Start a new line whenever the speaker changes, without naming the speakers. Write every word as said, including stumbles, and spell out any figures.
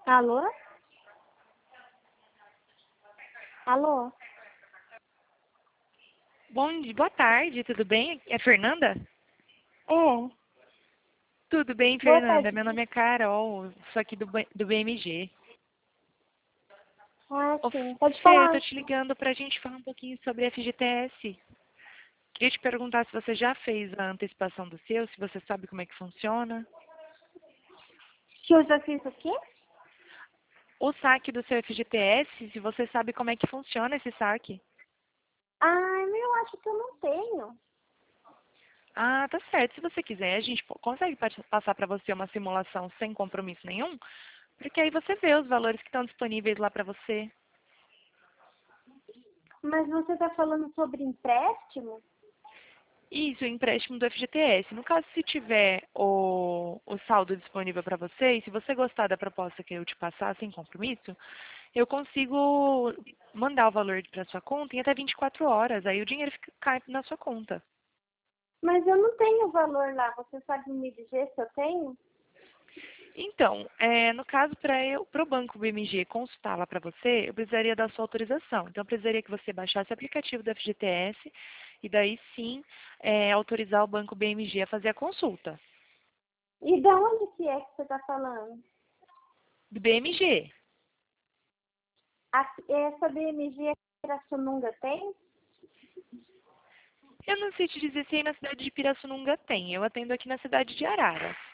Alô? Alô?
Bom dia, boa tarde, tudo bem? É Fernanda?
É.
Tudo bem,
Boa
Fernanda.
tarde.
Meu nome é Carol, sou aqui do, B- do B M G.
Ah,
Ô,
sim. Pode
Fê, eu tô
falar.
te ligando pra gente falar um pouquinho sobre F G T S. Queria te perguntar se você já fez a antecipação do seu, se você sabe como é que funciona.
Que eu já fiz o quê?
O saque do seu F G T S, se você sabe como é que funciona esse saque.
Ah, eu acho que eu não tenho.
Ah, tá certo. Se você quiser, a gente po- consegue pa- passar para você uma simulação sem compromisso nenhum, porque aí você vê os valores que estão disponíveis lá para você.
Mas você está falando sobre empréstimo?
Isso, o empréstimo do F G T S. No caso, se tiver o, o saldo disponível para você, e se você gostar da proposta que eu te passar sem compromisso, eu consigo mandar o valor para sua conta em até vinte e quatro horas. Aí o dinheiro fica, cai na sua conta.
Mas eu não tenho valor lá. Você sabe me dizer se eu tenho?
Então, é, no caso, para eu, para o Banco B M G consultar lá para você, eu precisaria da sua autorização. Então, eu precisaria que você baixasse o aplicativo do F G T S e daí sim é, autorizar o Banco B M G a fazer a consulta.
E de onde que é que você está falando?
Do B M G.
A- essa B M G aqui em Pirassununga tem?
Eu não sei te dizer se aí na cidade de Pirassununga tem. Eu atendo aqui na cidade de Araras.